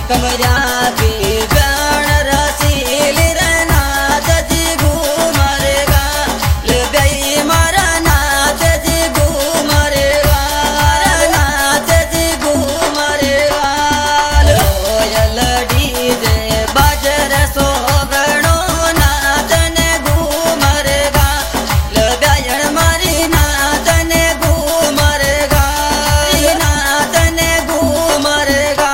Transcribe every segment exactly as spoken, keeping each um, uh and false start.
कमरा के गण रसील नाथ जी घूमरेगा ले गई मारा नाथ जी घूमरेगा नाथ जी घूमरेगा लोयल डीजे बजर सोगणो नाथ ने घूमरेगा ले गयण मारी नाथ ने घूमरेगा नाथ ने घूमरेगा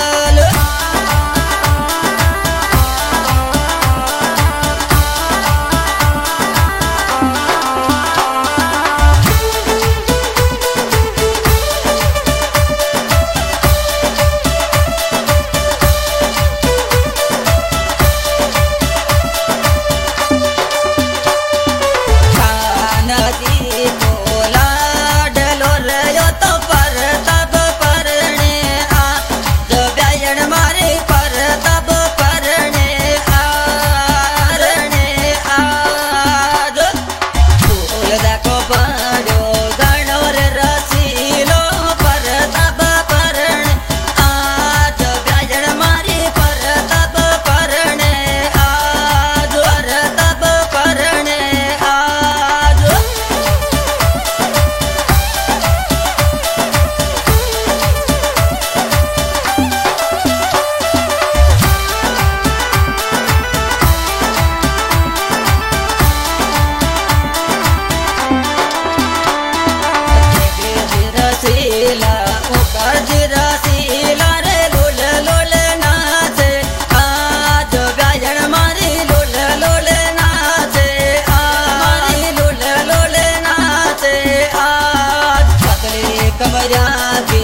नदी कोला डलो रयो तो पर तब परणे आ जब ब्यायण मारे पर तब परणे आरणे आज फूल देखो बड़ो गणो रे रसीलो पर तब परणे आज ब्यायण मारे पर तब परणे आज पर तब परणे आज रसीला ऊपर रसीला रे लोल लोल नाचे आज गायन मारी लोल लोल नाचे मारी लोल लोल नाचे आज पतली कमरा के